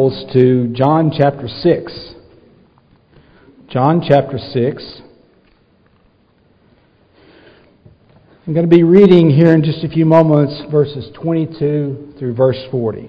Bibles to John chapter 6. John chapter 6. I'm going to be reading here in just a few moments verses 22 through verse 40.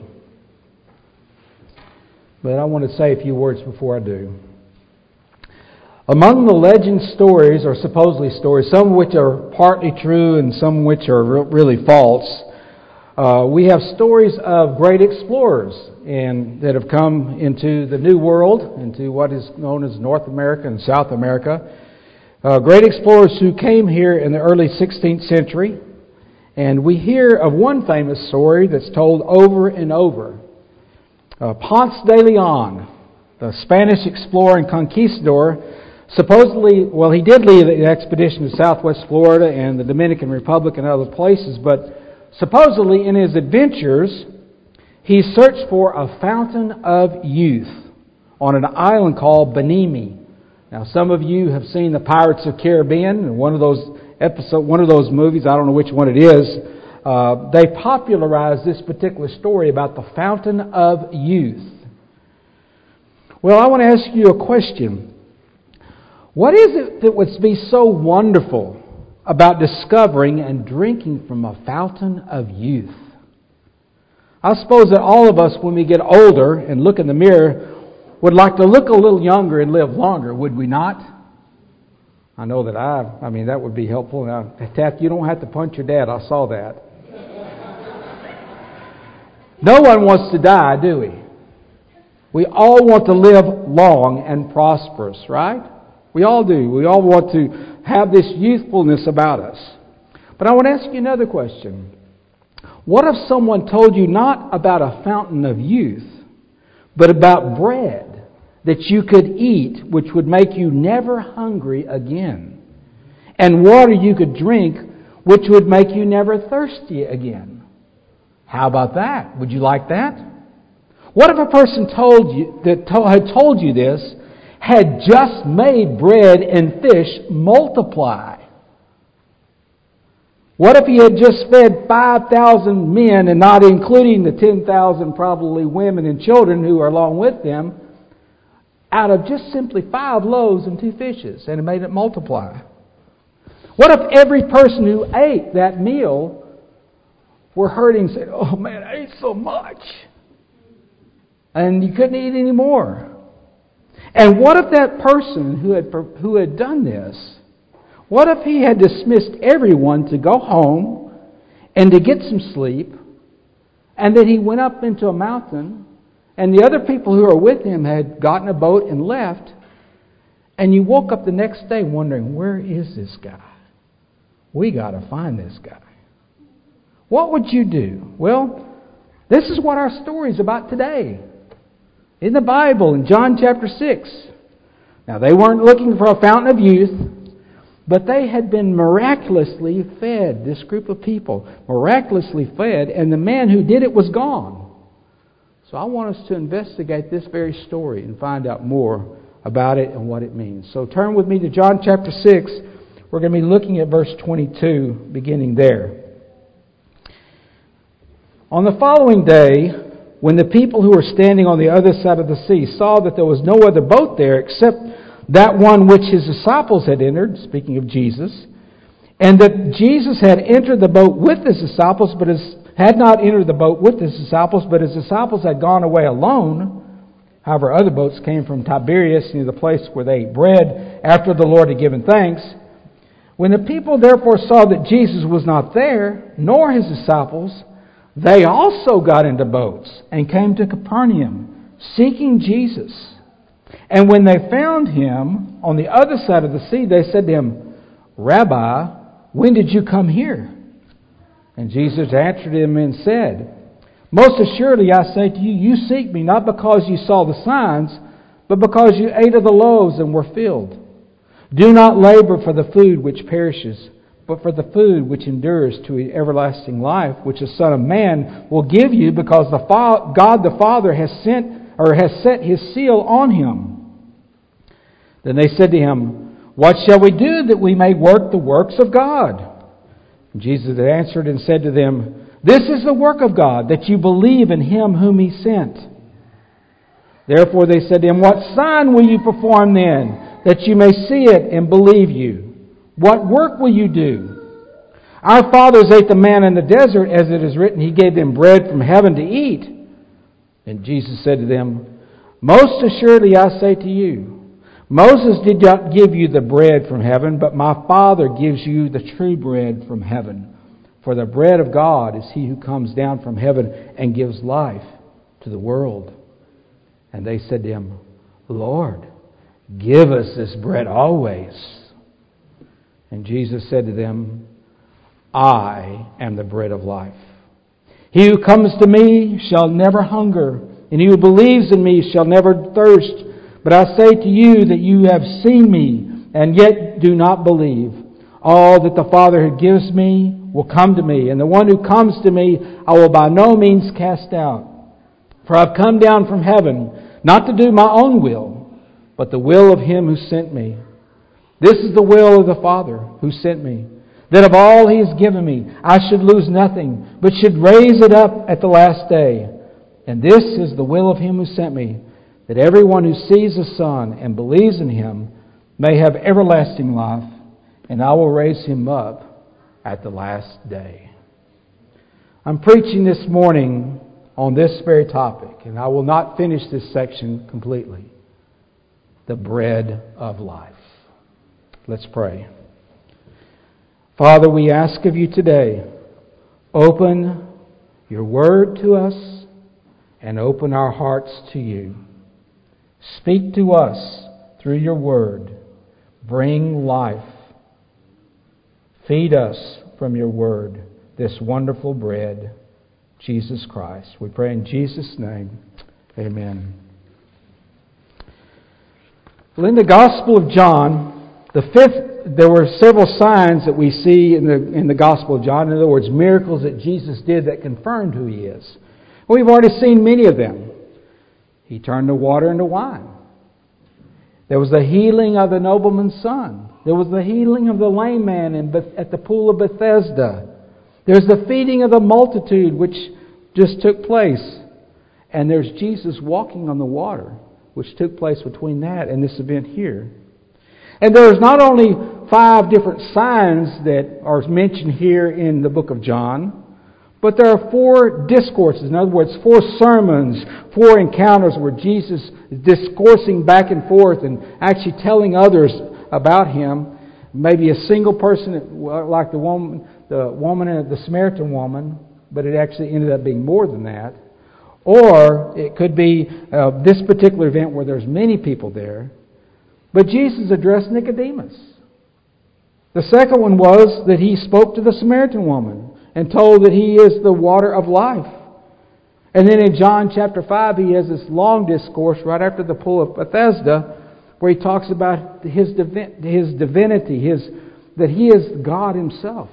But I want to say a few words before I do. Among the legend stories, or supposedly stories, some of which are partly true and some which are really false, we have stories of great explorers that have come into the New World, into what is known as North America and South America. Great explorers who came here in the early 16th century. And we hear of one famous story that's told over and over. Ponce de Leon, the Spanish explorer and conquistador, supposedly, well, he did lead an expedition to southwest Florida and the Dominican Republic and other places, but supposedly in his adventures, he searched for a fountain of youth on an island called Bimini. Now, some of you have seen the Pirates of the Caribbean, and one of those movies, I don't know which one it is, they popularized this particular story about the fountain of youth. Well, I want to ask you a question. What is it that would be so wonderful about discovering and drinking from a fountain of youth? I suppose that all of us, when we get older and look in the mirror, would like to look a little younger and live longer, would we not? I know that that would be helpful. Now, Taft, you don't have to punch your dad. I saw that. No one wants to die, do we? We all want to live long and prosperous, right? We all do. We all want to have this youthfulness about us. But I want to ask you another question. What if someone told you not about a fountain of youth, but about bread that you could eat, which would make you never hungry again, and water you could drink, which would make you never thirsty again? How about that? Would you like that? What if a person had told you this had just made bread and fish multiply? What if he had just fed 5,000 men, and not including the 10,000 probably women and children who are along with them, out of just simply 5 loaves and 2 fishes, and it made it multiply? What if every person who ate that meal were hurting and said, "Oh man, I ate so much," and you couldn't eat any more? And what if that person who had done this, what if he had dismissed everyone to go home and to get some sleep, and that he went up into a mountain, and the other people who were with him had gotten a boat and left, and you woke up the next day wondering, where is this guy? We got to find this guy. What would you do? Well, this is what our story is about today. In the Bible, in John chapter 6. Now, they weren't looking for a fountain of youth, but they had been miraculously fed, this group of people, miraculously fed, and the man who did it was gone. So I want us to investigate this very story and find out more about it and what it means. So turn with me to John chapter 6. We're going to be looking at verse 22, beginning there. On the following day, when the people who were standing on the other side of the sea saw that there was no other boat there except that one which his disciples had entered, speaking of Jesus, and that Jesus had entered the boat with his disciples, but had not entered the boat with his disciples, but his disciples had gone away alone. However, other boats came from Tiberias, near the place where they ate bread after the Lord had given thanks. When the people therefore saw that Jesus was not there, nor his disciples, they also got into boats and came to Capernaum, seeking Jesus. And when they found him on the other side of the sea, they said to him, "Rabbi, when did you come here?" And Jesus answered him and said, "Most assuredly I say to you, you seek me not because you saw the signs, but because you ate of the loaves and were filled. Do not labor for the food which perishes, but for the food which endures to everlasting life, which the Son of Man will give you, because God the Father has set his seal on him." Then they said to him, "What shall we do that we may work the works of God?" And Jesus answered and said to them, "This is the work of God, that you believe in him whom he sent." Therefore they said to him, What sign will you perform then, that you may see it and believe you? What work will you do? Our fathers ate the manna in the desert, as it is written, He gave them bread from heaven to eat. And Jesus said to them, Most assuredly I say to you, Moses did not give you the bread from heaven, but my Father gives you the true bread from heaven. For the bread of God is He who comes down from heaven and gives life to the world. And they said to Him, Lord, give us this bread always. And Jesus said to them, I am the bread of life. He who comes to me shall never hunger, and he who believes in me shall never thirst. But I say to you that you have seen me, and yet do not believe. All that the Father who gives me will come to me, and the one who comes to me I will by no means cast out. For I've come down from heaven, not to do my own will, but the will of Him who sent me. This is the will of the Father who sent me, that of all He has given me, I should lose nothing, but should raise it up at the last day. And this is the will of Him who sent me, that everyone who sees the Son and believes in Him may have everlasting life, and I will raise him up at the last day. I'm preaching this morning on this very topic, and I will not finish this section completely. The bread of life. Let's pray. Father, we ask of you today, open your word to us and open our hearts to you. Speak to us through your word. Bring life. Feed us from your word, this wonderful bread, Jesus Christ. We pray in Jesus' name. Amen. Well, in the Gospel of John, there were several signs that we see in the Gospel of John. In other words, miracles that Jesus did that confirmed who He is. We've already seen many of them. He turned the water into wine. There was the healing of the nobleman's son. There was the healing of the lame man at the pool of Bethesda. There's the feeding of the multitude, which just took place. And there's Jesus walking on the water, which took place between that and this event here. And there's not only 5 different signs that are mentioned here in the book of John, but there are 4 discourses. In other words, 4 sermons, 4 encounters where Jesus is discoursing back and forth and actually telling others about Him. Maybe a single person, like the woman and the Samaritan woman, but it actually ended up being more than that. Or it could be this particular event where there's many people there. But Jesus addressed Nicodemus. The second one was that He spoke to the Samaritan woman and told that He is the water of life. And then in John chapter 5, He has this long discourse right after the pool of Bethesda where He talks about His divinity, that He is God Himself.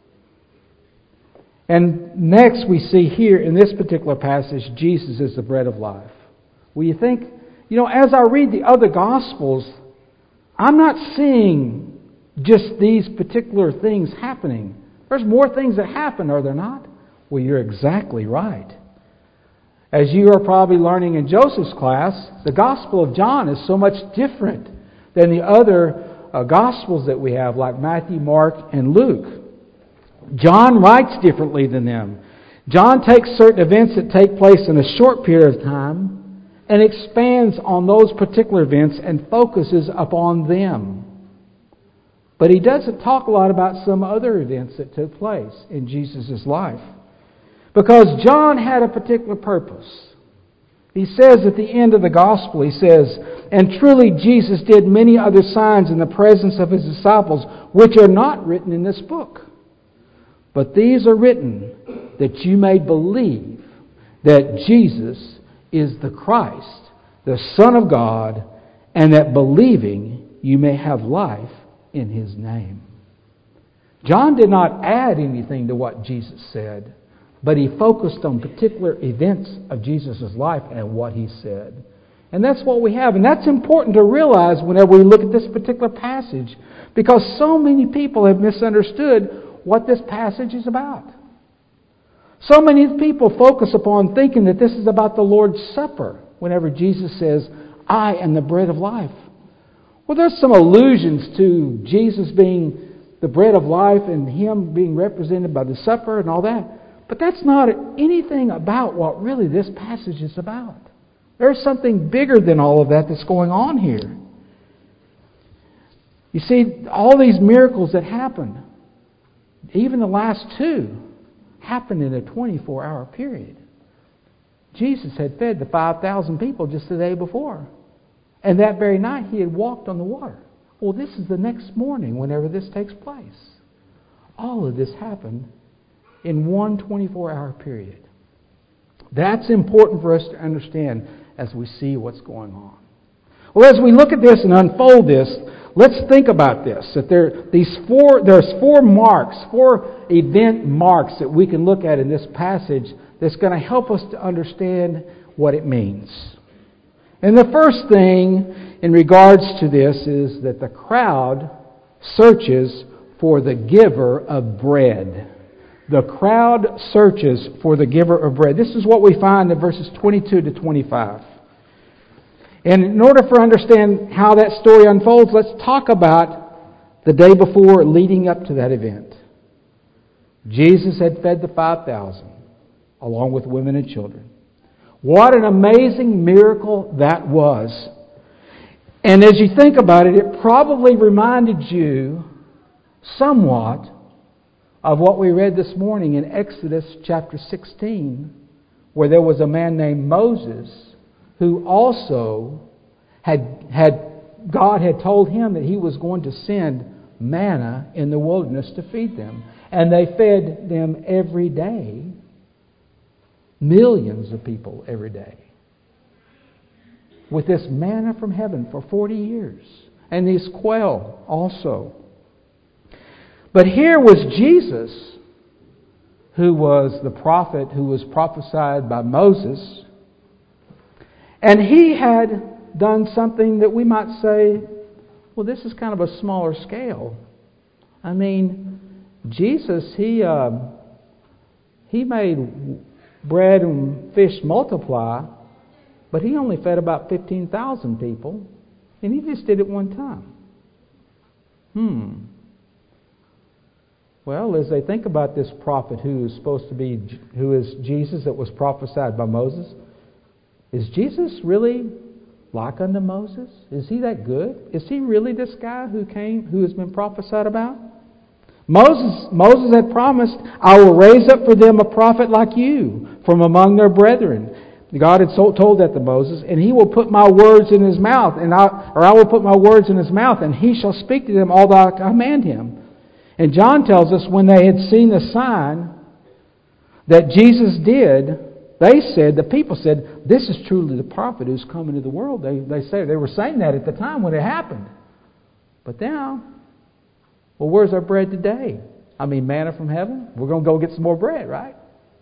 And next we see here in this particular passage, Jesus is the bread of life. Well, you think, as I read the other Gospels, I'm not seeing just these particular things happening. There's more things that happen, are there not? Well, you're exactly right. As you are probably learning in Joseph's class, the Gospel of John is so much different than the other Gospels that we have, like Matthew, Mark, and Luke. John writes differently than them. John takes certain events that take place in a short period of time and expands on those particular events and focuses upon them. But he doesn't talk a lot about some other events that took place in Jesus' life. Because John had a particular purpose. He says at the end of the Gospel, he says, And truly Jesus did many other signs in the presence of His disciples, which are not written in this book. But these are written that you may believe that Jesus is the Christ, the Son of God, and that believing you may have life in His name. John did not add anything to what Jesus said, but he focused on particular events of Jesus' life and what He said. And that's what we have. And that's important to realize whenever we look at this particular passage, because so many people have misunderstood what this passage is about. So many people focus upon thinking that this is about the Lord's Supper, whenever Jesus says, I am the bread of life? Well, there's some allusions to Jesus being the bread of life and Him being represented by the supper and all that. But that's not anything about what really this passage is about. There's something bigger than all of that that's going on here. You see, all these miracles that happen, even the last two, happened in a 24-hour period. Jesus had fed the 5,000 people just the day before. And that very night He had walked on the water. Well, this is the next morning whenever this takes place. All of this happened in one 24-hour period. That's important for us to understand as we see what's going on. Well, as we look at this and unfold this, let's think about this. That there's four marks, four event marks that we can look at in this passage that's going to help us to understand what it means. And the first thing in regards to this is that the crowd searches for the giver of bread. The crowd searches for the giver of bread. This is what we find in verses 22 to 25. And in order for understand how that story unfolds, let's talk about the day before leading up to that event. Jesus had fed the 5,000 along with women and children. What an amazing miracle that was. And as you think about it, it probably reminded you somewhat of what we read this morning in Exodus chapter 16, where there was a man named Moses who also God had told him that He was going to send manna in the wilderness to feed them. And they fed them every day. Millions of people every day. With this manna from heaven for 40 years. And these quail also. But here was Jesus, who was the prophet who was prophesied by Moses. And He had done something that we might say, well, this is kind of a smaller scale. I mean, Jesus, He made bread and fish multiply, but He only fed about 15,000 people, and He just did it one time. Well, as they think about this prophet who is Jesus that was prophesied by Moses, is Jesus really like unto Moses? Is He that good? Is He really this guy who has been prophesied about? Moses had promised, I will raise up for them a prophet like you from among their brethren. God had told that to Moses, and He will put my words in his mouth, I will put my words in his mouth, and he shall speak to them all that I command him. And John tells us when they had seen the sign that Jesus did, the people said, this is truly the prophet who's come into the world. They were saying that at the time when it happened. But now, well, where's our bread today? I mean, manna from heaven? We're going to go get some more bread, right?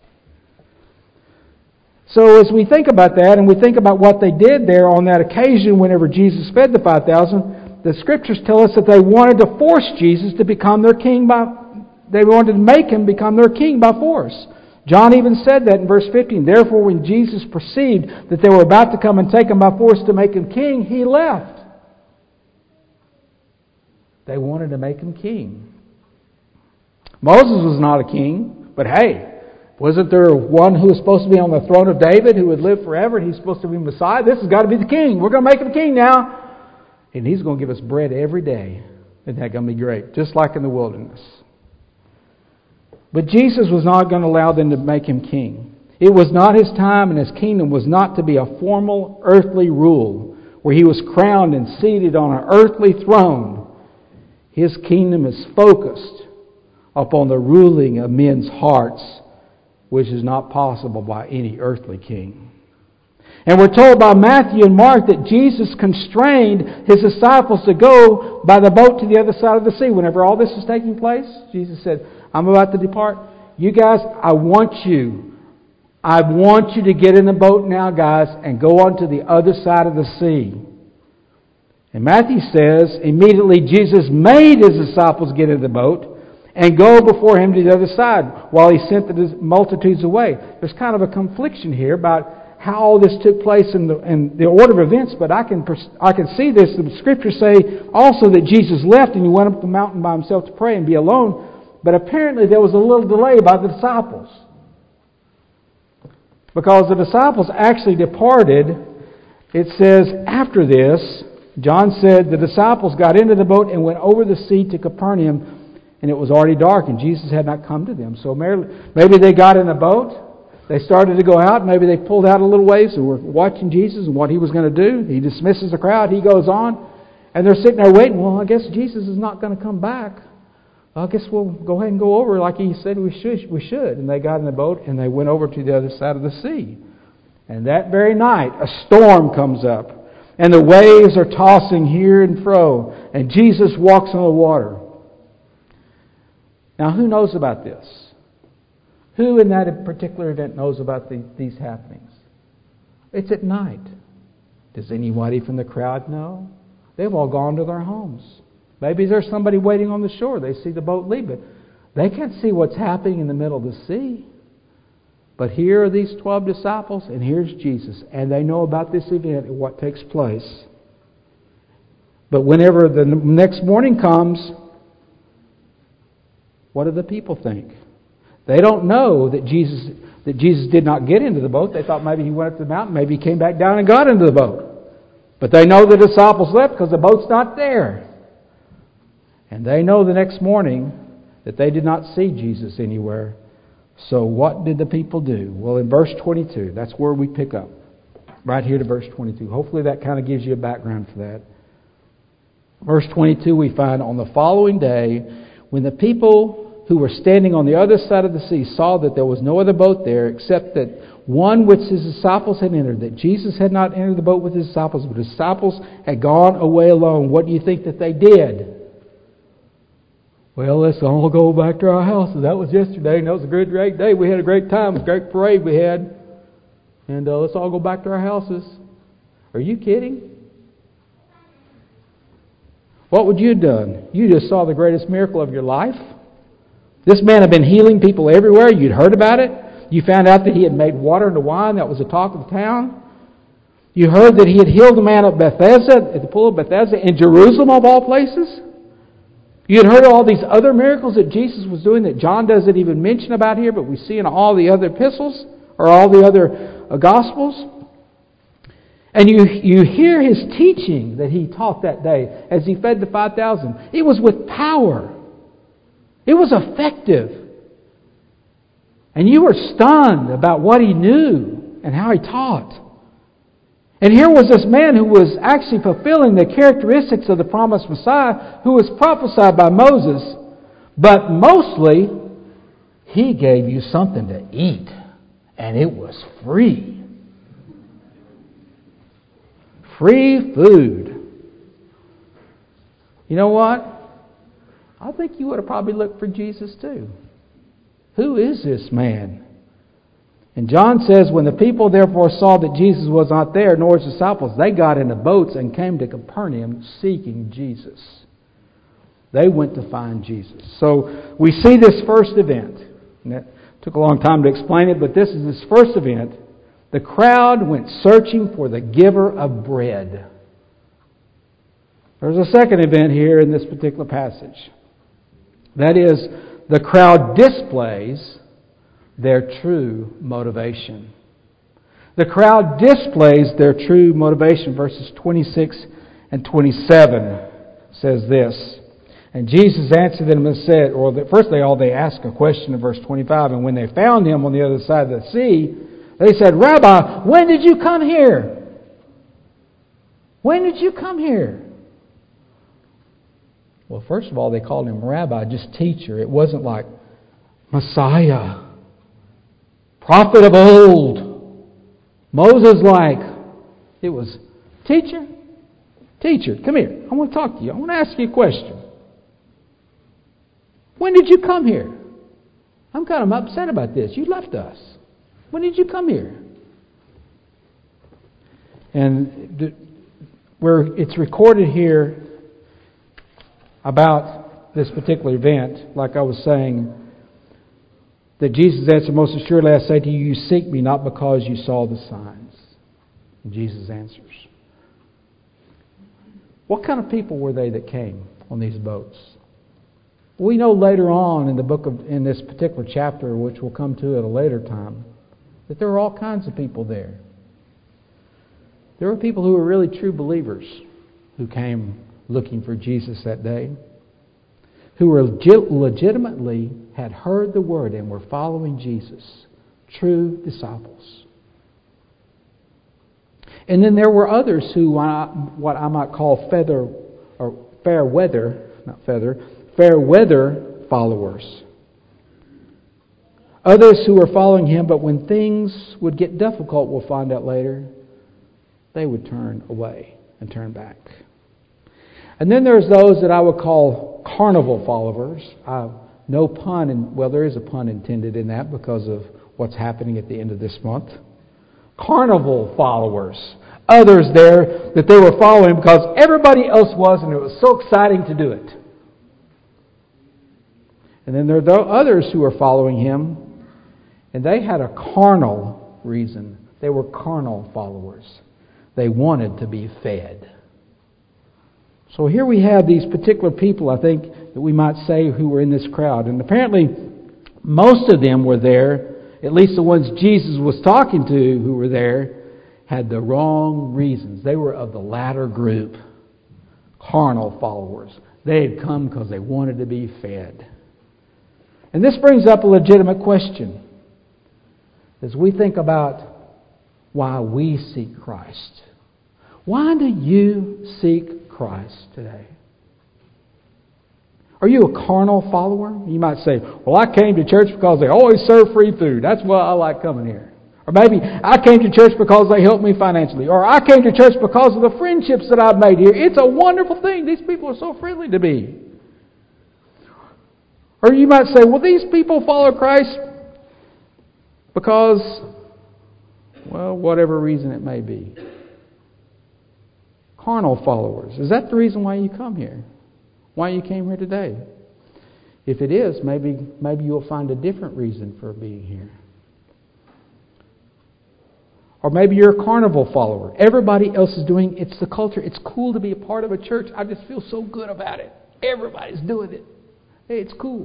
So as we think about that, and we think about what they did there on that occasion whenever Jesus fed the 5,000, the Scriptures tell us that they wanted to force Jesus to become their king they wanted to make Him become their king by force. John even said that in verse 15. Therefore, when Jesus perceived that they were about to come and take Him by force to make Him king, He left. They wanted to make Him king. Moses was not a king, but hey, wasn't there one who was supposed to be on the throne of David who would live forever, and He's supposed to be Messiah? This has got to be the king. We're going to make Him king now. And He's going to give us bread every day. Isn't that going to be great? Just like in the wilderness. But Jesus was not going to allow them to make Him king. It was not His time, and His kingdom was not to be a formal earthly rule where He was crowned and seated on an earthly throne. His kingdom is focused upon the ruling of men's hearts, which is not possible by any earthly king. And we're told by Matthew and Mark that Jesus constrained His disciples to go by the boat to the other side of the sea. Whenever all this was taking place, Jesus said, I'm about to depart. You guys, I want you to get in the boat now, guys, and go on to the other side of the sea. And Matthew says, immediately Jesus made His disciples get in the boat and go before Him to the other side while He sent the multitudes away. There's kind of a confliction here about how all this took place in the order of events, but I can see this. The Scriptures say also that Jesus left and he went up the mountain by himself to pray and be alone. But apparently there was a little delay by the disciples. Because the disciples actually departed, it says, after this, John said, the disciples got into the boat and went over the sea to Capernaum, and it was already dark, and Jesus had not come to them. So maybe they got in the boat, they started to go out, maybe they pulled out a little ways and were watching Jesus and what he was going to do. He dismisses the crowd, he goes on, and they're sitting there waiting. Well, I guess Jesus is not going to come back. I guess we'll go ahead and go over like he said we should. And they got in the boat and they went over to the other side of the sea. And that very night, a storm comes up. And the waves are tossing here and fro. And Jesus walks on the water. Now, who knows about this? Who in that particular event knows about these happenings? It's at night. Does anybody from the crowd know? They've all gone to their homes. Maybe there's somebody waiting on the shore. They see the boat leave, but they can't see what's happening in the middle of the sea. But here are these 12 disciples, and here's Jesus. And they know about this event and what takes place. But whenever the next morning comes, what do the people think? They don't know that Jesus did not get into the boat. They thought maybe he went up the mountain, maybe he came back down and got into the boat. But they know the disciples left because the boat's not there. And they know the next morning that they did not see Jesus anywhere. So what did the people do? Well, in verse 22, that's where we pick up. Right here to verse 22. Hopefully that kind of gives you a background for that. Verse 22 we find, on the following day, when the people who were standing on the other side of the sea saw that there was no other boat there except that one which his disciples had entered, that Jesus had not entered the boat with his disciples, but his disciples had gone away alone. What do you think that they did? Well, let's all go back to our houses. That was yesterday, and that was a great day. We had a great time. It was a great parade we had. And let's all go back to our houses. Are you kidding? What would you have done? You just saw the greatest miracle of your life. This man had been healing people everywhere. You'd heard about it. You found out that he had made water into wine. That was the talk of the town. You heard that he had healed a man at Bethesda, at the pool of Bethesda, in Jerusalem of all places. You had heard all these other miracles that Jesus was doing that John doesn't even mention about here, but we see in all the other epistles or all the other Gospels. And you hear his teaching that he taught that day as he fed the 5,000. It was with power. It was effective. And you were stunned about what he knew and how he taught. And here was this man who was actually fulfilling the characteristics of the promised Messiah, who was prophesied by Moses. But mostly, he gave you something to eat. And it was free. Free food. You know what? I think you would have probably looked for Jesus too. Who is this man? And John says, when the people therefore saw that Jesus was not there, nor his disciples, they got into boats and came to Capernaum seeking Jesus. They went to find Jesus. So we see this first event. And that took a long time to explain it, but this is this first event. The crowd went searching for the giver of bread. There's a second event here in this particular passage. That is, the crowd displays their true motivation. The crowd displays their true motivation. Verses 26 and 27 says this. And Jesus answered them and said, or first they ask a question in verse 25. And when they found him on the other side of the sea, they said, Rabbi, when did you come here? When did you come here? Well, first of all, they called him Rabbi, just teacher. It wasn't like Messiah, prophet of old, Moses-like. It was, teacher, come here. I want to talk to you. I want to ask you a question. When did you come here? I'm kind of upset about this. You left us. When did you come here? And where it's recorded here about this particular event, like I was saying, That Jesus answered, most assuredly I say to you, you seek me not because you saw the signs. And Jesus answers. What kind of people were they that came on these boats? We know later on in this particular chapter, which we'll come to at a later time, that there were all kinds of people there. There were people who were really true believers who came looking for Jesus that day, who were legitimately had heard the word and were following Jesus, true disciples. And then there were others who, what I might call fair weather followers. Others who were following him, but when things would get difficult, we'll find out later, they would turn away and turn back. And then there's those that I would call carnival followers. No pun, there is a pun intended in that because of what's happening at the end of this month. Carnival followers. Others there that they were following because everybody else was and it was so exciting to do it. And then there are others who were following him and they had a carnal reason. They were carnal followers. They wanted to be fed. So here we have these particular people, I think, that we might say who were in this crowd. And apparently most of them were there, at least the ones Jesus was talking to who were there, had the wrong reasons. They were of the latter group, carnal followers. They had come because they wanted to be fed. And this brings up a legitimate question as we think about why we seek Christ. Why do you seek Christ today? Are you a carnal follower? You might say, well, I came to church because they always serve free food. That's why I like coming here. Or maybe I came to church because they helped me financially. Or I came to church because of the friendships that I've made here. It's a wonderful thing. These people are so friendly to me. Or you might say, well, these people follow Christ because, well, whatever reason it may be. Carnal followers. Is that the reason why you come here? Why you came here today? If it is, maybe you'll find a different reason for being here. Or maybe you're a carnival follower. Everybody else is doing it's the culture. It's cool to be a part of a church. I just feel so good about it. Everybody's doing it. Hey, it's cool.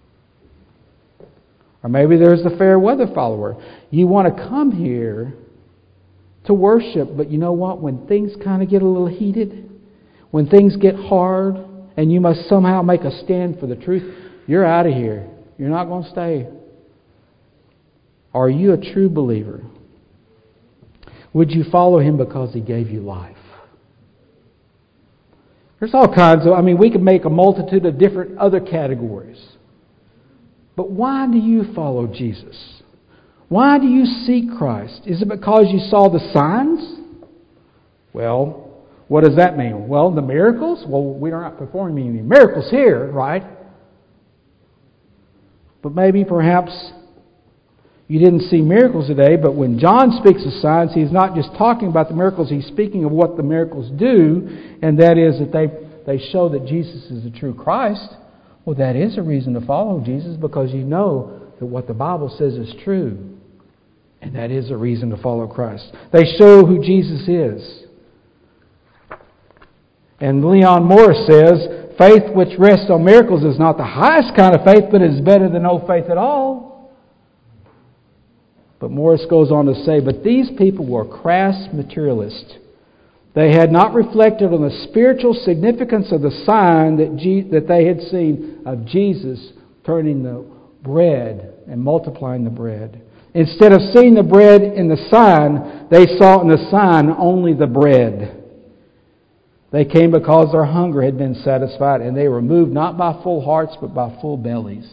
Or maybe there's the fair weather follower. You want to come here to worship, but you know what? When things kind of get a little heated, when things get hard, and you must somehow make a stand for the truth, you're out of here. You're not going to stay. Are you a true believer? Would you follow him because he gave you life? There's all kinds of, we could make a multitude of different other categories. But why do you follow Jesus? Why do you seek Christ? Is it because you saw the signs? Well, what does that mean? Well, the miracles? Well, we are not performing any miracles here, right? But maybe perhaps you didn't see miracles today, but when John speaks of signs, he's not just talking about the miracles, he's speaking of what the miracles do, and that is that they show that Jesus is the true Christ. Well, that is a reason to follow Jesus because you know that what the Bible says is true. And that is a reason to follow Christ. They show who Jesus is. And Leon Morris says, faith which rests on miracles is not the highest kind of faith, but is better than no faith at all. But Morris goes on to say, but these people were crass materialists. They had not reflected on the spiritual significance of the sign that they had seen of Jesus turning the bread and multiplying the bread. Instead of seeing the bread in the sign, they saw in the sign only the bread. They came because their hunger had been satisfied, and they were moved not by full hearts, but by full bellies.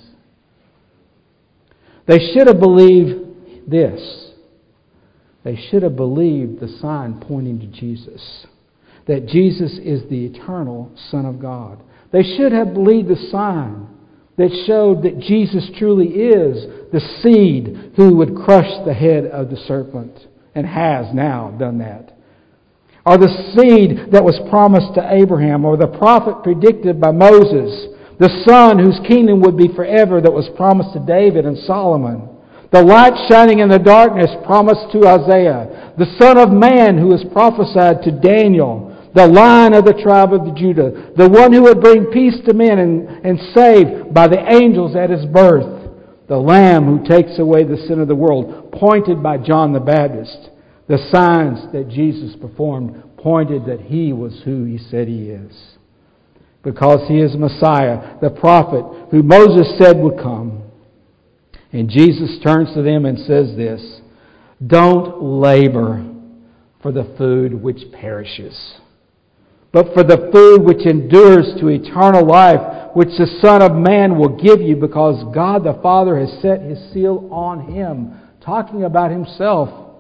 They should have believed this. They should have believed the sign pointing to Jesus, that Jesus is the eternal Son of God. They should have believed the sign that showed that Jesus truly is the seed who would crush the head of the serpent, and has now done that. Or the seed that was promised to Abraham, or the prophet predicted by Moses, The Son whose kingdom would be forever that was promised to David and Solomon. The light shining in the darkness promised to Isaiah. The Son of Man who was prophesied to Daniel. The Lion of the tribe of Judah. The one who would bring peace to men and save by the angels at His birth. The Lamb who takes away the sin of the world, pointed by John the Baptist. The signs that Jesus performed pointed that He was who He said He is. Because He is Messiah, the prophet who Moses said would come. And Jesus turns to them and says this, don't labor for the food which perishes, but for the food which endures to eternal life, which the Son of Man will give you, because God the Father has set His seal on Him. Talking about Himself.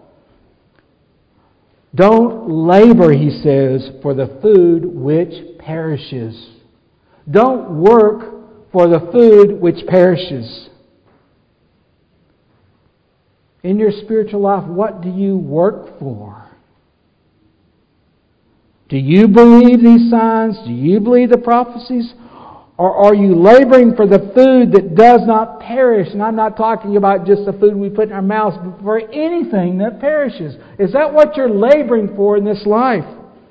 Don't labor, He says, for the food which perishes. Don't work for the food which perishes. In your spiritual life, what do you work for? Do you believe these signs? Do you believe the prophecies? Or are you laboring for the food that does not perish? And I'm not talking about just the food we put in our mouths, but for anything that perishes. Is that what you're laboring for in this life?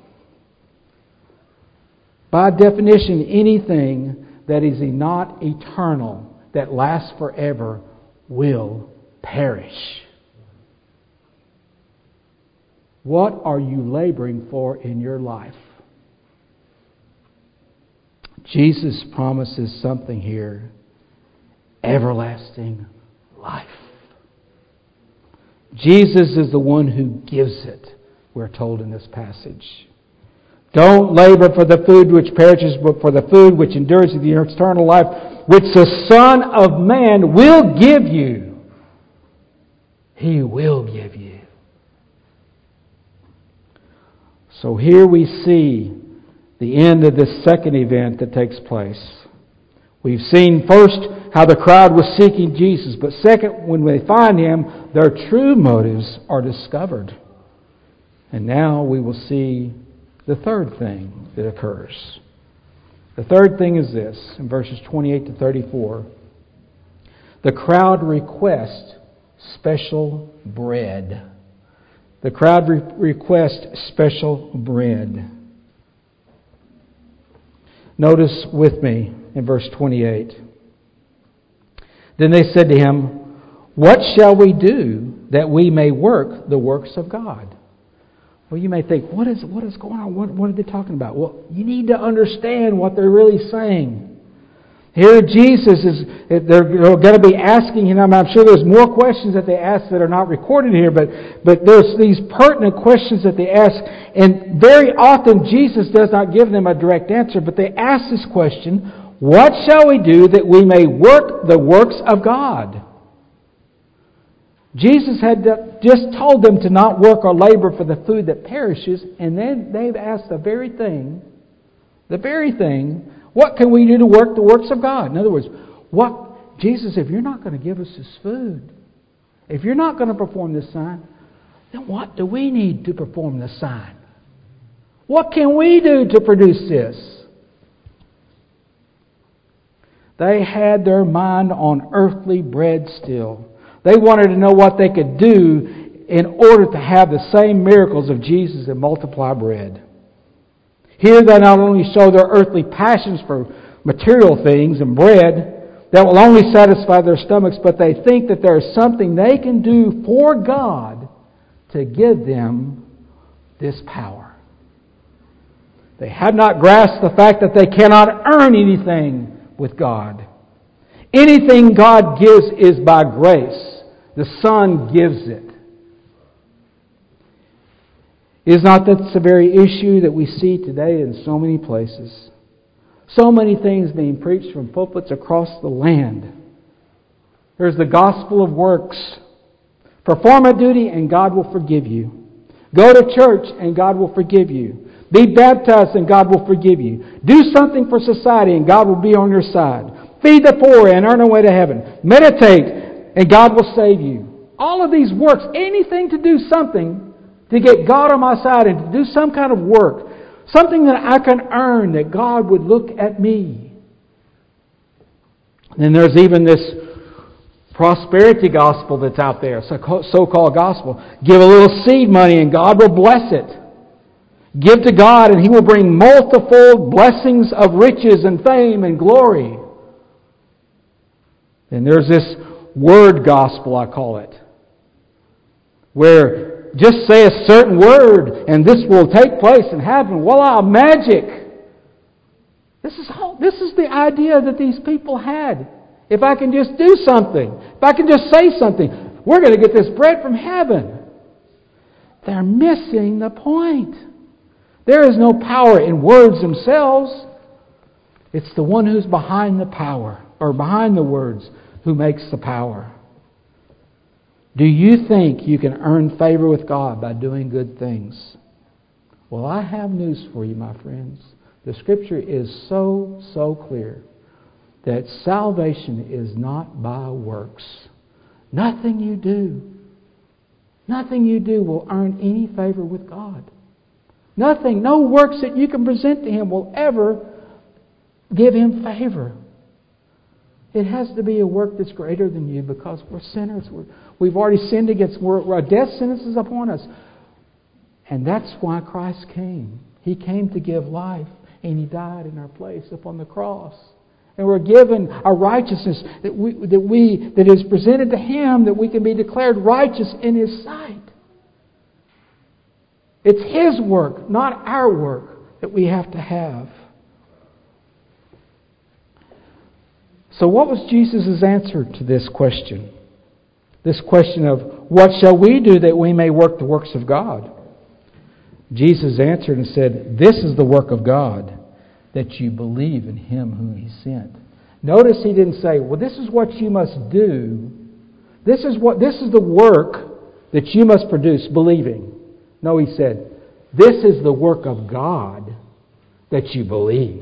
By definition, anything that is not eternal, that lasts forever, will perish. What are you laboring for in your life? Jesus promises something here. Everlasting life. Jesus is the one who gives it, we're told in this passage. Don't labor for the food which perishes, but for the food which endures to the eternal life, which the Son of Man will give you. He will give you. So here we see the end of this second event that takes place. We've seen first how the crowd was seeking Jesus, but second, when they find Him, their true motives are discovered. And now we will see the third thing that occurs. The third thing is this, in verses 28 to 34. The crowd requests special bread. The crowd requests special bread. Notice with me in verse 28. Then they said to Him, what shall we do that we may work the works of God? Well, you may think, what is going on? What are they talking about? Well, you need to understand what they're really saying. Here Jesus is, they're going to be asking Him, I'm sure there's more questions that they ask that are not recorded here, but there's these pertinent questions that they ask, and very often Jesus does not give them a direct answer, but they ask this question, what shall we do that we may work the works of God? Jesus had just told them to not work or labor for the food that perishes, and then they've asked the very thing, what can we do to work the works of God? In other words, Jesus, if you're not going to give us this food, if you're not going to perform this sign, then what do we need to perform this sign? What can we do to produce this? They had their mind on earthly bread still. They wanted to know what they could do in order to have the same miracles of Jesus and multiply bread. Here they not only show their earthly passions for material things and bread that will only satisfy their stomachs, but they think that there is something they can do for God to give them this power. They have not grasped the fact that they cannot earn anything with God. Anything God gives is by grace. The Son gives it. Is not that the very issue that we see today in so many places? So many things being preached from pulpits across the land. There's the gospel of works. Perform a duty and God will forgive you. Go to church and God will forgive you. Be baptized and God will forgive you. Do something for society and God will be on your side. Feed the poor and earn a way to heaven. Meditate and God will save you. All of these works, anything to do something to get God on my side and to do some kind of work, something that I can earn that God would look at me. Then there's even this prosperity gospel that's out there, so-called gospel. Give a little seed money and God will bless it. Give to God and He will bring multiple blessings of riches and fame and glory. And there's this word gospel, I call it, where just say a certain word and this will take place and happen. Voila, magic. This is the idea that these people had. If I can just do something, if I can just say something, we're going to get this bread from heaven. They're missing the point. There is no power in words themselves. It's the one who's behind the power, or behind the words, who makes the power. Do you think you can earn favor with God by doing good things? Well, I have news for you, my friends. The Scripture is so clear that salvation is not by works. Nothing you do will earn any favor with God. Nothing, no works that you can present to Him will ever give Him favor. It has to be a work that's greater than you because we're sinners. We've already sinned against. Our death sentence is upon us. And that's why Christ came. He came to give life, and He died in our place upon the cross. And we're given a righteousness that is presented to Him, that we can be declared righteous in His sight. It's His work, not our work, that we have to have. So what was Jesus' answer to this question? This question of, what shall we do that we may work the works of God? Jesus answered and said, this is the work of God, that you believe in Him whom He sent. Notice He didn't say, well, this is what you must do. This is the work that you must produce, believing. No, He said, this is the work of God, that you believe.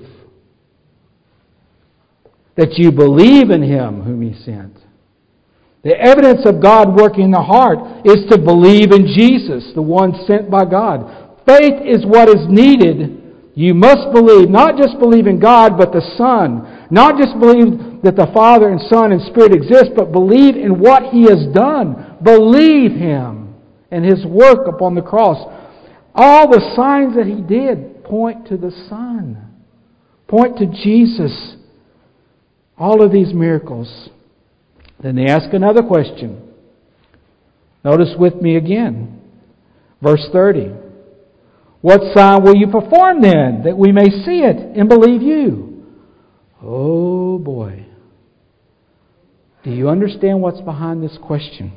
That you believe in Him whom He sent. The evidence of God working in the heart is to believe in Jesus, the one sent by God. Faith is what is needed. You must believe, not just believe in God, but the Son. Not just believe that the Father and Son and Spirit exist, but believe in what He has done. Believe Him and His work upon the cross. All the signs that He did point to the Son. Point to Jesus. All of these miracles. Then they ask another question. Notice with me again. Verse 30. What sign will you perform then, that we may see it and believe you? Oh boy. Do you understand what's behind this question?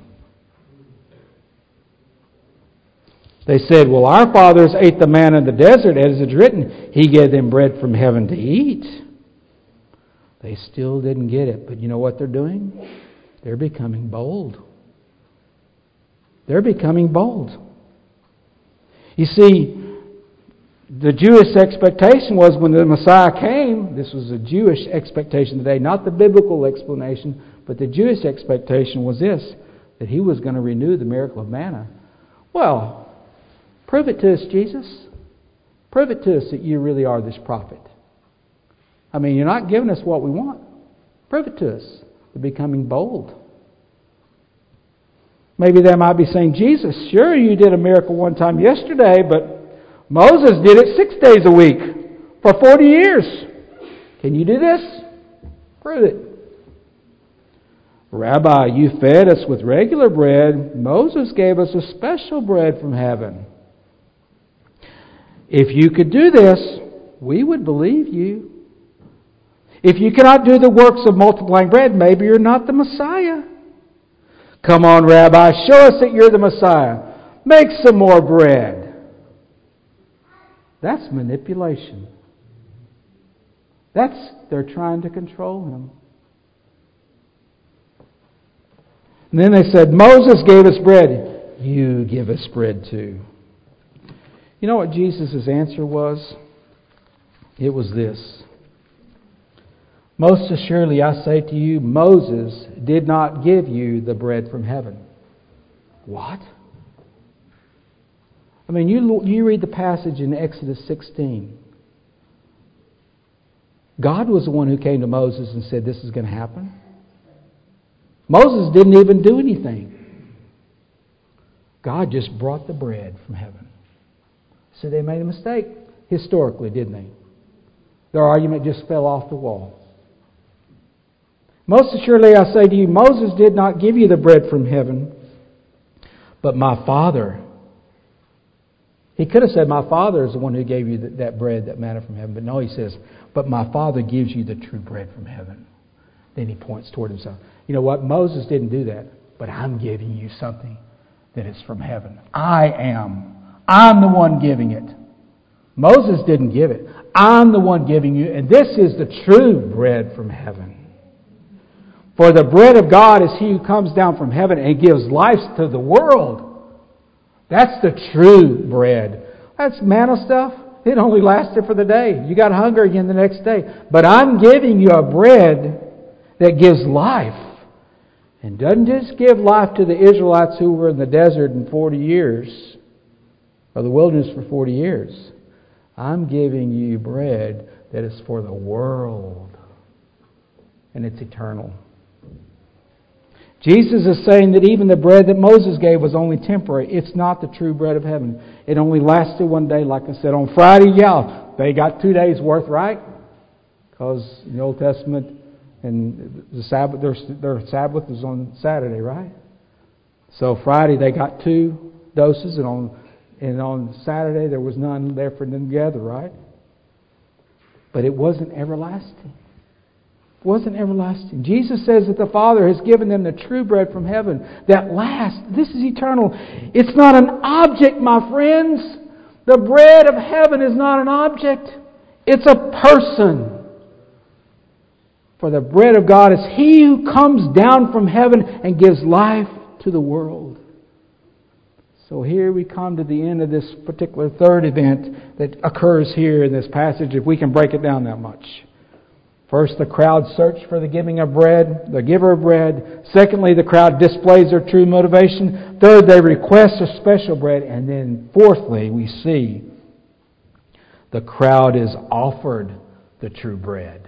They said, well, our fathers ate the manna in the desert, as it's written, He gave them bread from heaven to eat. They still didn't get it. But you know what they're doing? They're becoming bold. They're becoming bold. You see, the Jewish expectation was when the Messiah came, this was a Jewish expectation today, not the biblical explanation, but the Jewish expectation was this, that He was going to renew the miracle of manna. Well, prove it to us, Jesus. Prove it to us that you really are this prophet. I mean, you're not giving us what we want. Prove it to us. They're becoming bold. Maybe they might be saying, Jesus, sure you did a miracle one time yesterday, but Moses did it 6 days a week for 40 years. Can you do this? Prove it. Rabbi, you fed us with regular bread. Moses gave us a special bread from heaven. If you could do this, we would believe you. If you cannot do the works of multiplying bread, maybe you're not the Messiah. Come on, Rabbi, show us that you're the Messiah. Make some more bread. That's manipulation. They're trying to control Him. And then they said, Moses gave us bread. You give us bread too. You know what Jesus' answer was? It was this. Most assuredly I say to you, Moses did not give you the bread from heaven. What? I mean, you read the passage in Exodus 16. God was the one who came to Moses and said, this is going to happen. Moses didn't even do anything. God just brought the bread from heaven. So they made a mistake historically, didn't they? Their argument just fell off the wall. Most assuredly I say to you, Moses did not give you the bread from heaven, but my Father. He could have said, my Father is the one who gave you that bread, that manna from heaven. But no, he says, but my Father gives you the true bread from heaven. Then he points toward himself. You know what? Moses didn't do that. But I'm giving you something that is from heaven. I am. I'm the one giving it. Moses didn't give it. I'm the one giving you. And this is the true bread from heaven. For the bread of God is He who comes down from heaven and gives life to the world. That's the true bread. That's manna stuff. It only lasted for the day. You got hunger again the next day. But I'm giving you a bread that gives life. And doesn't just give life to the Israelites who were in the desert in 40 years, or the wilderness for 40 years. I'm giving you bread that is for the world. And it's eternal. Jesus is saying that even the bread that Moses gave was only temporary. It's not the true bread of heaven. It only lasted one day. Like I said, on Friday, they got 2 days worth, right? Because in the Old Testament, and the Sabbath, their Sabbath is on Saturday, right? So Friday they got 2 doses, and on Saturday there was none there for them together, right? But it wasn't everlasting. It wasn't everlasting. Jesus says that the Father has given them the true bread from heaven that lasts. This is eternal. It's not an object, my friends. The bread of heaven is not an object. It's a person. For the bread of God is He who comes down from heaven and gives life to the world. So here we come to the end of this particular third event that occurs here in this passage, if we can break it down that much. First, the crowd search for the giving of bread, the giver of bread. Secondly, the crowd displays their true motivation. Third, they request a special bread. And then fourthly, we see the crowd is offered the true bread.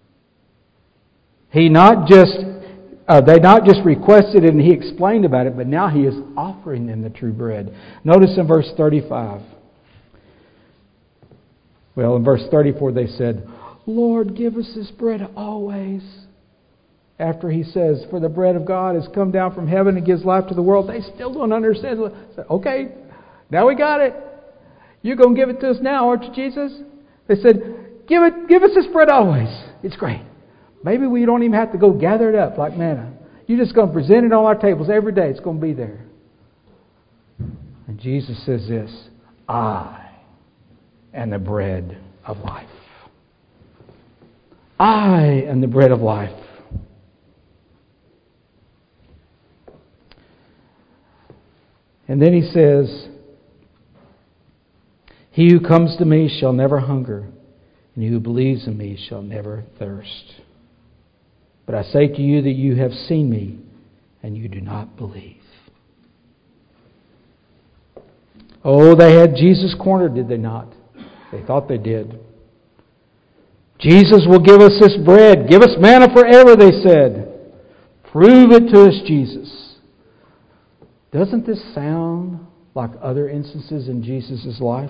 They not just requested it and He explained about it, but now He is offering them the true bread. Notice in verse 35. Well, in verse 34 they said, Lord, give us this bread always. After He says, for the bread of God has come down from heaven and gives life to the world, they still don't understand. Okay, now we got it. You're going to give it to us now, aren't you, Jesus? They said, give us this bread always. It's great. Maybe we don't even have to go gather it up like manna. You're just going to present it on our tables every day. It's going to be there. And Jesus says this, I am the bread of life. I am the bread of life. And then He says, He who comes to me shall never hunger, and he who believes in me shall never thirst. But I say to you that you have seen me, and you do not believe. Oh, they had Jesus cornered, did they not? They thought they did. Jesus will give us this bread. Give us manna forever, they said. Prove it to us, Jesus. Doesn't this sound like other instances in Jesus' life?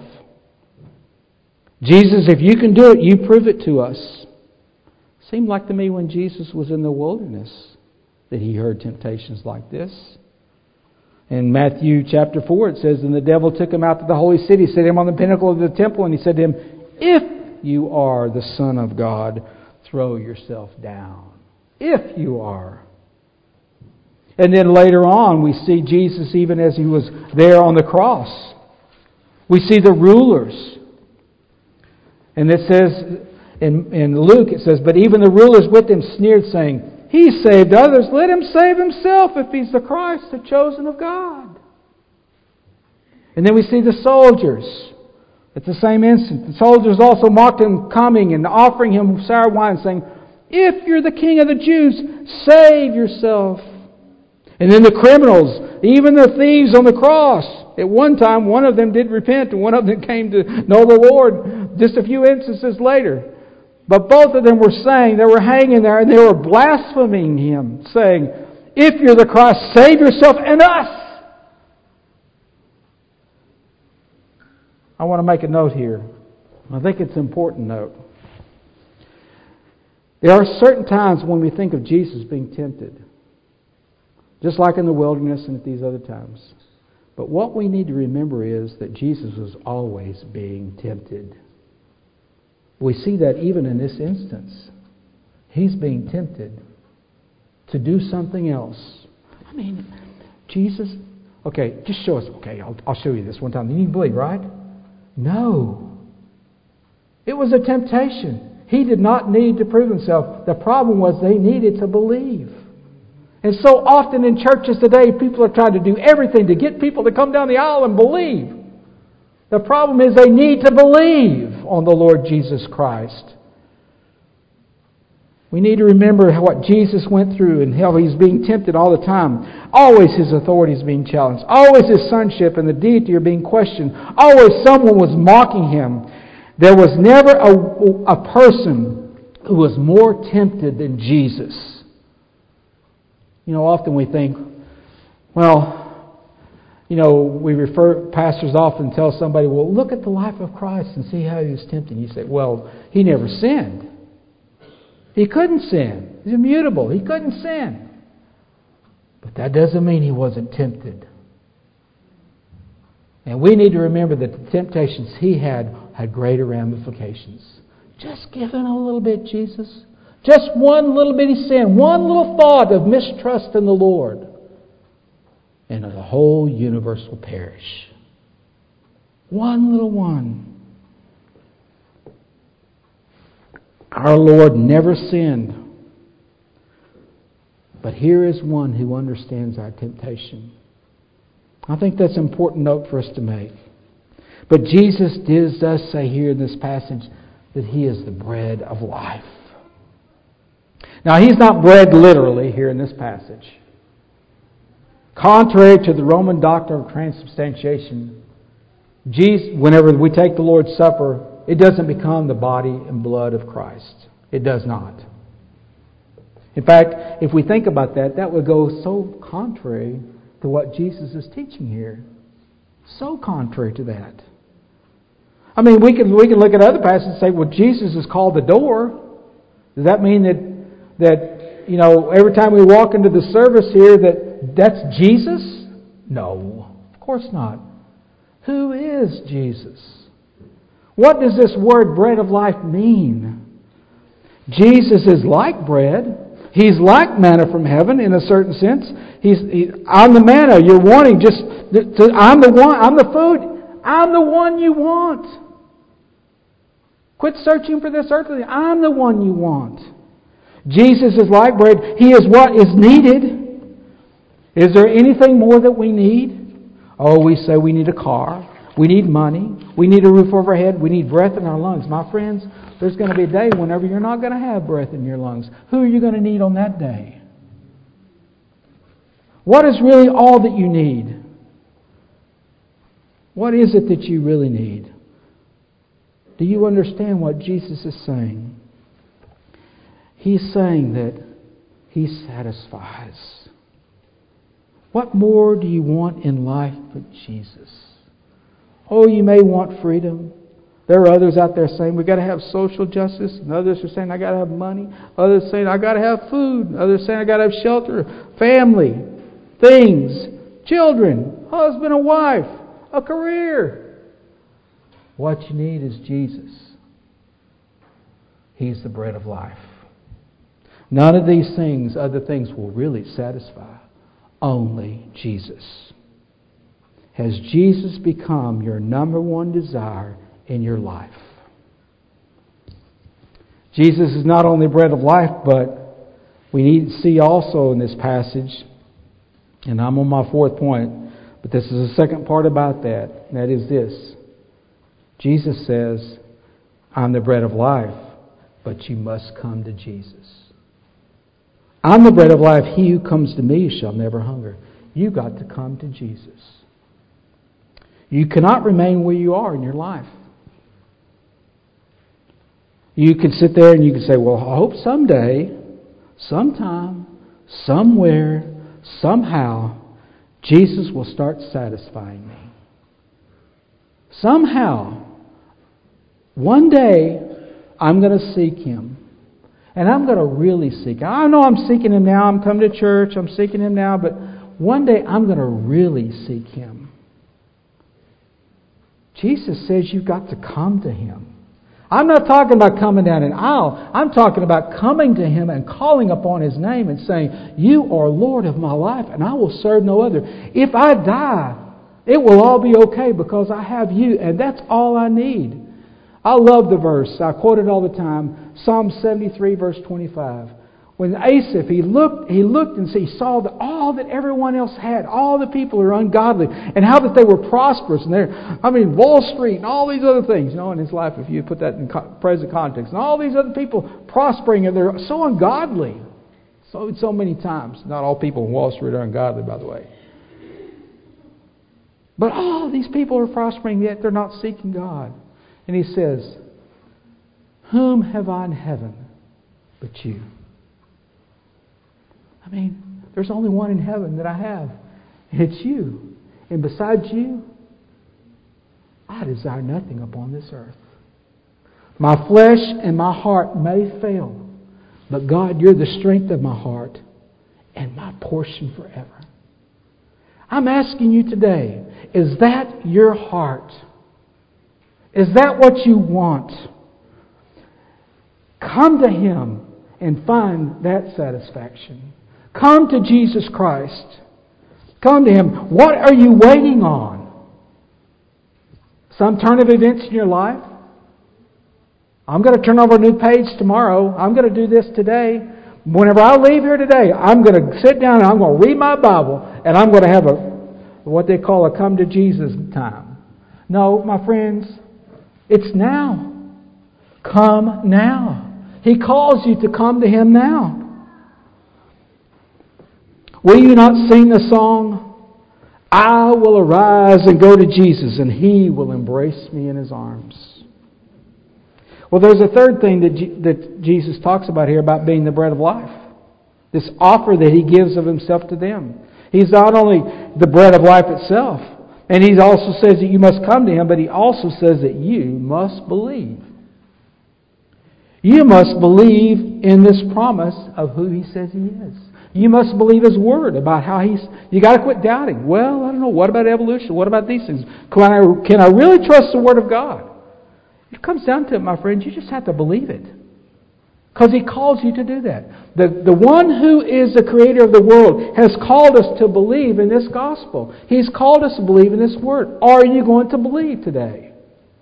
Jesus, if you can do it, you prove it to us. Seemed like to me when Jesus was in the wilderness that He heard temptations like this. In Matthew chapter 4 it says, and the devil took Him out to the holy city, set Him on the pinnacle of the temple, and He said to Him, if you are the Son of God, throw yourself down. If you are. And then later on we see Jesus even as He was there on the cross. We see the rulers. And it says in Luke, it says, but even the rulers with Him sneered, saying, He saved others, let Him save Himself if He's the Christ, the chosen of God. And then we see the soldiers. At the same instant, the soldiers also mocked Him, coming and offering Him sour wine, saying, if you're the King of the Jews, save yourself. And then the criminals, even the thieves on the cross. At one time, one of them did repent, and one of them came to know the Lord just a few instances later. But both of them were saying, they were hanging there and they were blaspheming Him, saying, "If you're the Christ, save yourself and us." I want to make a note here. I think it's an important note. There are certain times when we think of Jesus being tempted, just like in the wilderness and at these other times. But what we need to remember is that Jesus was always being tempted. We see that even in this instance. He's being tempted to do something else. I mean, Jesus... Okay, just show us. Okay, I'll show you this one time. You can believe, right? No. It was a temptation. He did not need to prove Himself. The problem was they needed to believe. And so often in churches today, people are trying to do everything to get people to come down the aisle and believe. The problem is they need to believe on the Lord Jesus Christ. We need to remember what Jesus went through and how He's being tempted all the time. Always His authority is being challenged. Always His sonship and the deity are being questioned. Always someone was mocking Him. There was never a person who was more tempted than Jesus. You know, often we think, well, you know, pastors often tell somebody, well, look at the life of Christ and see how He was tempted. You say, well, He never sinned. He couldn't sin. He's immutable. He couldn't sin. But that doesn't mean He wasn't tempted. And we need to remember that the temptations He had greater ramifications. Just give in a little bit, Jesus. Just one little bitty sin, one little thought of mistrust in the Lord, and the whole universe will perish. One little one. Our Lord never sinned. But here is one who understands our temptation. I think that's an important note for us to make. But Jesus does say here in this passage that He is the bread of life. Now, He's not bread literally here in this passage. Contrary to the Roman doctrine of transubstantiation, whenever we take the Lord's Supper, it doesn't become the body and blood of Christ. It does not. In fact, if we think about that, that would go so contrary to what Jesus is teaching here. So contrary to that. I mean, we can look at other passages and say, well, Jesus is called the door. Does that mean that you know, every time we walk into the service here that's Jesus? No, of course not. Who is Jesus? What does this word bread of life mean? Jesus is like bread. He's like manna from heaven in a certain sense. I'm the manna you're wanting. I'm the one. I'm the food. I'm the one you want. Quit searching for this earthly. I'm the one you want. Jesus is like bread. He is what is needed. Is there anything more that we need? Oh, we say we need a car. We need money. We need a roof over our head. We need breath in our lungs. My friends, there's going to be a day whenever you're not going to have breath in your lungs. Who are you going to need on that day? What is really all that you need? What is it that you really need? Do you understand what Jesus is saying? He's saying that He satisfies. What more do you want in life but Jesus? Oh, you may want freedom. There are others out there saying we've got to have social justice. And others are saying I got to have money. Others saying I got to have food. Others saying I got to have shelter, family, things, children, husband and wife, a career. What you need is Jesus. He's the bread of life. None of these things, other things, will really satisfy. Only Jesus. Has Jesus become your number one desire in your life? Jesus is not only bread of life, but we need to see also in this passage, and I'm on my fourth point, but this is the second part about that, and that is this. Jesus says, I'm the bread of life, but you must come to Jesus. I'm the bread of life. He who comes to me shall never hunger. You've got to come to Jesus. You cannot remain where you are in your life. You can sit there and you can say, well, I hope someday, sometime, somewhere, somehow, Jesus will start satisfying me. Somehow, one day, I'm going to seek Him. And I'm going to really seek Him. I know I'm seeking Him now. I'm coming to church. I'm seeking Him now. But one day, I'm going to really seek Him. Jesus says you've got to come to Him. I'm not talking about coming down an aisle. I'm talking about coming to Him and calling upon His name and saying, you are Lord of my life and I will serve no other. If I die, it will all be okay because I have you and that's all I need. I love the verse. I quote it all the time. Psalm 73 verse 25. When Asaph, he looked and he saw that all that everyone else had, all the people are ungodly, and how that they were prosperous. And Wall Street and all these other things, in his life, if you put that in present context, and all these other people prospering, and they're so ungodly. So many times. Not all people in Wall Street are ungodly, by the way. But all these people are prospering, yet they're not seeking God. And he says, whom have I in heaven but you? There's only one in heaven that I have. And it's you. And besides you, I desire nothing upon this earth. My flesh and my heart may fail. But God, you're the strength of my heart and my portion forever. I'm asking you today, is that your heart? Is that what you want? Come to Him and find that satisfaction. Come to Jesus Christ. Come to Him. What are you waiting on? Some turn of events in your life? I'm going to turn over a new page tomorrow. I'm going to do this today. Whenever I leave here today, I'm going to sit down and I'm going to read my Bible and I'm going to have what they call a come to Jesus time. No, my friends, it's now. Come now. He calls you to come to Him now. Will you not sing the song, I will arise and go to Jesus and He will embrace me in His arms? Well, there's a third thing that Jesus talks about here about being the bread of life. This offer that He gives of Himself to them. He's not only the bread of life itself, and He also says that you must come to Him, but He also says that you must believe. You must believe in this promise of who He says He is. You must believe His Word about how you got to quit doubting. Well, I don't know. What about evolution? What about these things? Can I really trust the Word of God? It comes down to it, my friends. You just have to believe it. Because He calls you to do that. The one who is the Creator of the world has called us to believe in this gospel. He's called us to believe in this Word. Are you going to believe today?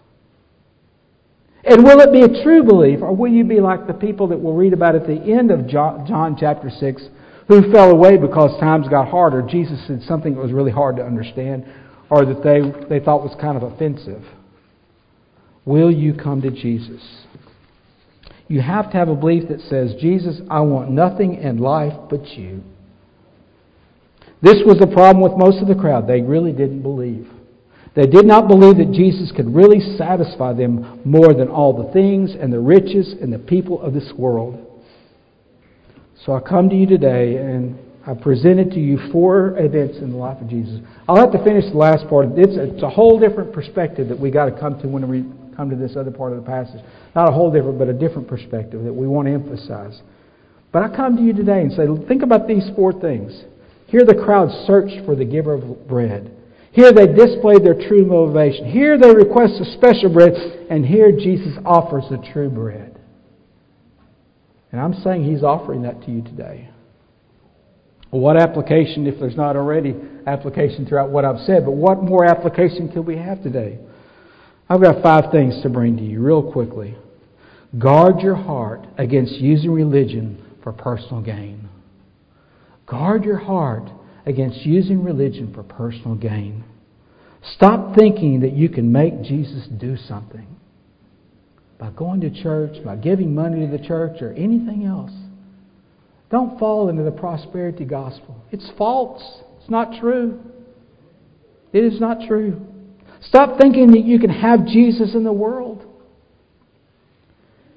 And will it be a true belief? Or will you be like the people that we'll read about at the end of John chapter 6, who fell away because times got harder? Jesus said something that was really hard to understand, or that they thought was kind of offensive. Will you come to Jesus? You have to have a belief that says, Jesus, I want nothing in life but you. This was the problem with most of the crowd. They really didn't believe. They did not believe that Jesus could really satisfy them more than all the things and the riches and the people of this world. So I come to you today and I presented to you 4 events in the life of Jesus. I'll have to finish the last part. It's a whole different perspective that we got to come to when we come to this other part of the passage. Not a whole different, but a different perspective that we want to emphasize. But I come to you today and say, think about these 4 things. Here the crowd searched for the giver of bread. Here they displayed their true motivation. Here they request a special bread. And here Jesus offers the true bread. And I'm saying He's offering that to you today. Well, what application, if there's not already application throughout what I've said, but what more application could we have today? I've got 5 things to bring to you real quickly. Guard your heart against using religion for personal gain. Guard your heart against using religion for personal gain. Stop thinking that you can make Jesus do something by going to church, by giving money to the church, or anything else. Don't fall into the prosperity gospel. It's false. It's not true. It is not true. Stop thinking that you can have Jesus in the world.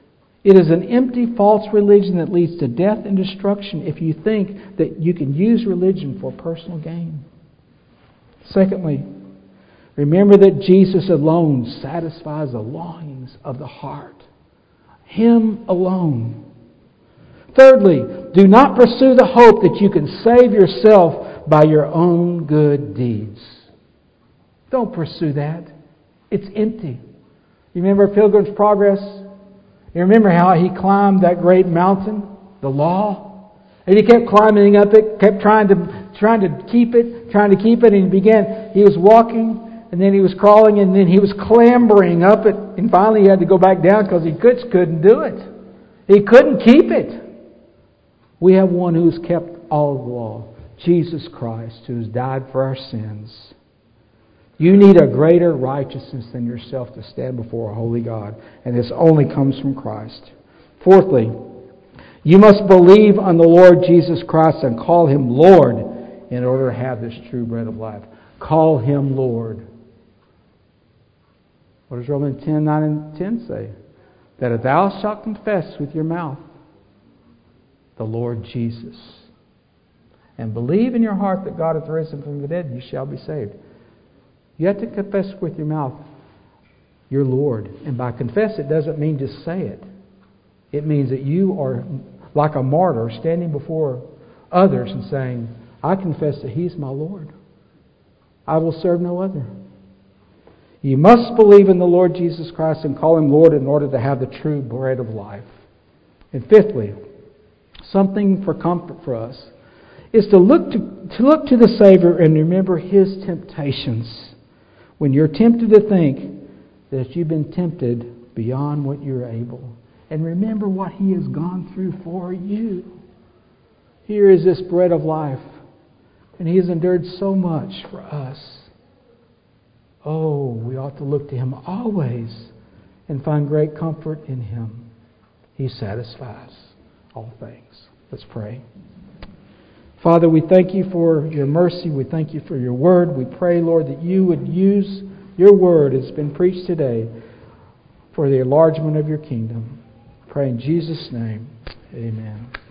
It is an empty, false religion that leads to death and destruction if you think that you can use religion for personal gain. Secondly, remember that Jesus alone satisfies the longings of the heart. Him alone. Thirdly, do not pursue the hope that you can save yourself by your own good deeds. Don't pursue that. It's empty. You remember Pilgrim's Progress? You remember how he climbed that great mountain, the law? And he kept climbing up it, kept trying to keep it, and he was walking, and then he was crawling, and then he was clambering up it, and finally he had to go back down because he couldn't do it. He couldn't keep it. We have one who's kept all of the law, Jesus Christ, who has died for our sins. You need a greater righteousness than yourself to stand before a holy God, and this only comes from Christ. Fourthly, you must believe on the Lord Jesus Christ and call Him Lord in order to have this true bread of life. Call Him Lord. What does Romans 10:9 and 10 say? That if thou shalt confess with your mouth the Lord Jesus, and believe in your heart that God hath risen from the dead, you shall be saved. You have to confess with your mouth your Lord. And by confess, it doesn't mean just say it. It means that you are like a martyr standing before others and saying, I confess that He's my Lord. I will serve no other. You must believe in the Lord Jesus Christ and call Him Lord in order to have the true bread of life. And fifthly, something for comfort for us is to look to the Savior and remember His temptations. When you're tempted to think that you've been tempted beyond what you're able. And remember what He has gone through for you. Here is this bread of life. And He has endured so much for us. Oh, we ought to look to Him always and find great comfort in Him. He satisfies all things. Let's pray. Father, we thank You for Your mercy. We thank You for Your word. We pray, Lord, that You would use Your word as been preached today for the enlargement of Your kingdom. I pray in Jesus' name. Amen.